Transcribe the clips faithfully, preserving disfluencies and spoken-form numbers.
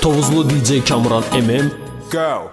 Tovuzlu D J Kamuran M M. Go.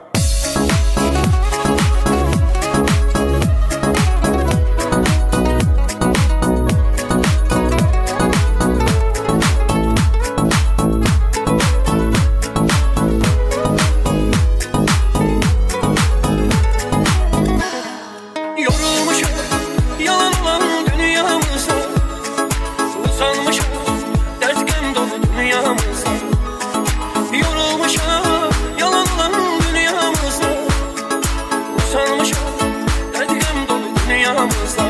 Yorulmuşum yalan olan dünyamıza, usanmışım dertken dolu dünyamıza. Yorulmuşum yalan olan dünyamıza, usanmışım dertken dolu dünyamıza.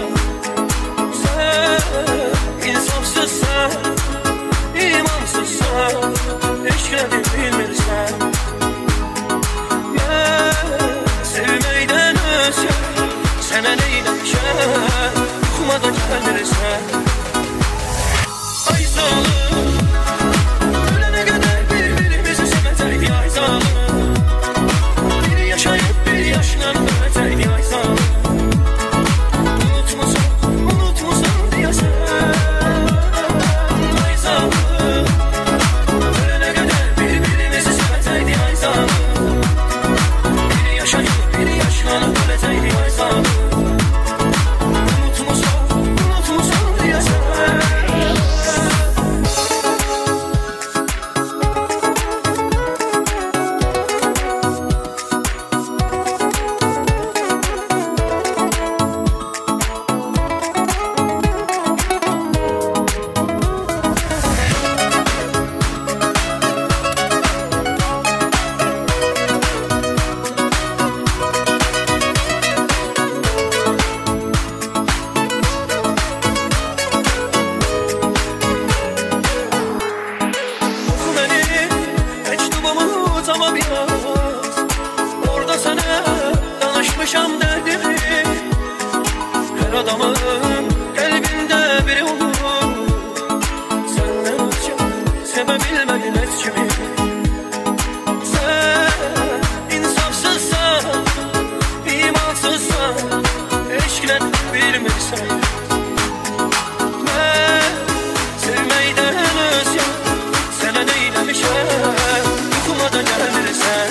Sen insafsızsan, imansızsan, eşkredin bilmirsen. Ben sevmeyden özgür sənə neyləmişəm, yuxuma da gəlirsən. Ay zalım, ölənə qədər bir-birimizi sevəcəkdik, ay zalım. Bir yaşayıb bir yaşla öləcəkdik, ay zalım. Unutmusan, unutmusan deyəsən, ay zalım. Ölənə qədər bir-birimizi sevəcəkdik, ay zalım. Bir yaşayıb bir yaşla öləcəkdik, ay zalım. Ama biraz orada sana danışmışam derdimi. Her adamın kalbinde biri olur. Senden önce sevebilmedin hiç kimi. Sen insafsızsan, imansızsan, eşkle bilmirsen. Ben sevmeyden özgür sana neylemişim, yuxuma da gəlirsən.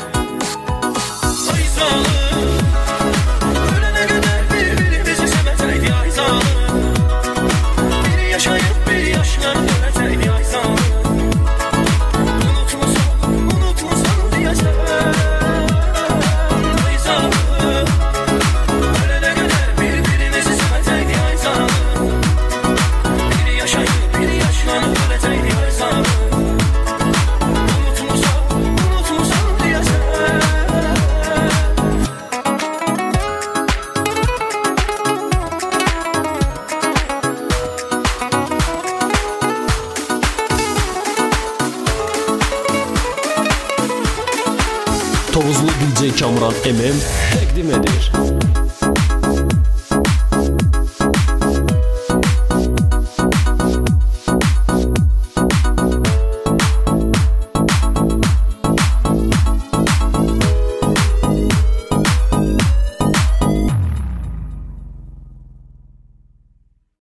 Ay zalım, ölənə qədər bir-birimizi sevəcəkdik, ay zalım. Bir yaşayıb bir yaşla öləcəkdik, ay zalım. Unutmusan, unutmusan deyəsən, ay zalım. Ölənə qədər bir-birimizi sevəcəkdik, ay zalım. Bir yaşayıb bir yaşla öləcəkdik, ay zalım. Tovuzlu D J Kamuran M M təqdim edir.